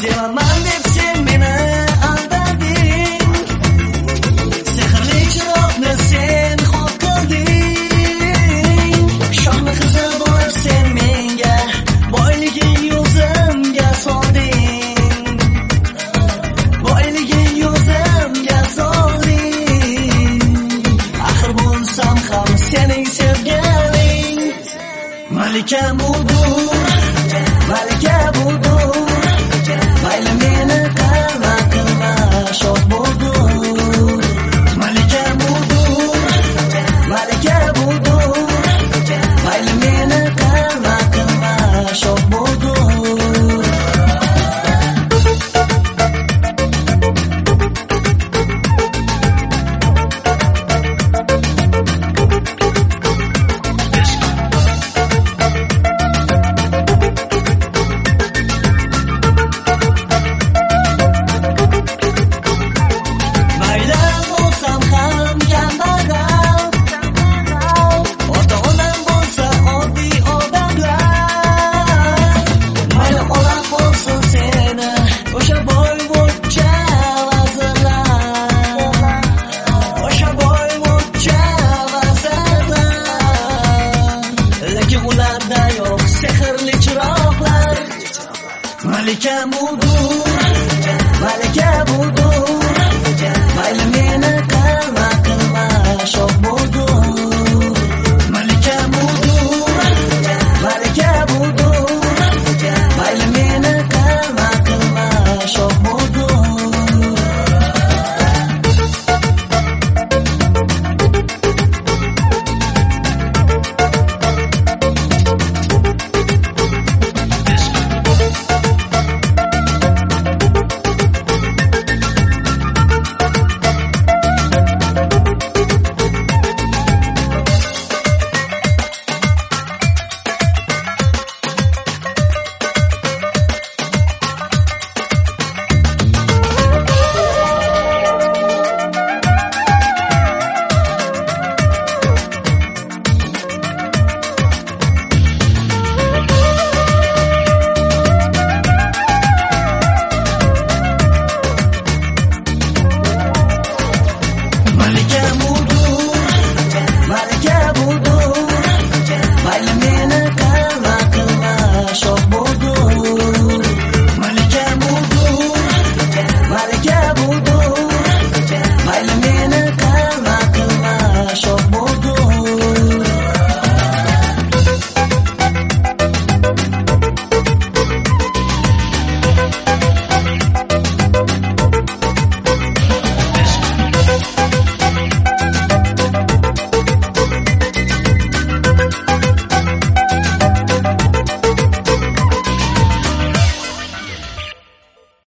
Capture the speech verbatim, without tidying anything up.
sevaman deb sen meni aldading. Sehrli chiroqni sen xo'p qilding. Shohni qizi bo'lib sen menga boyliging o'zimga solding. Boyliging o'zimga solding. Axir bo'lsam ham sening sevganing. Malika budur, malika budur. Mayli meni qilma qilma shoh budur. Malika budur, malika budur. Mayli meni qilma qilma shoh budur. Sehrli chiroqlar. Malika budur, malika budur. Mayli meni qilma qilma shoh budur.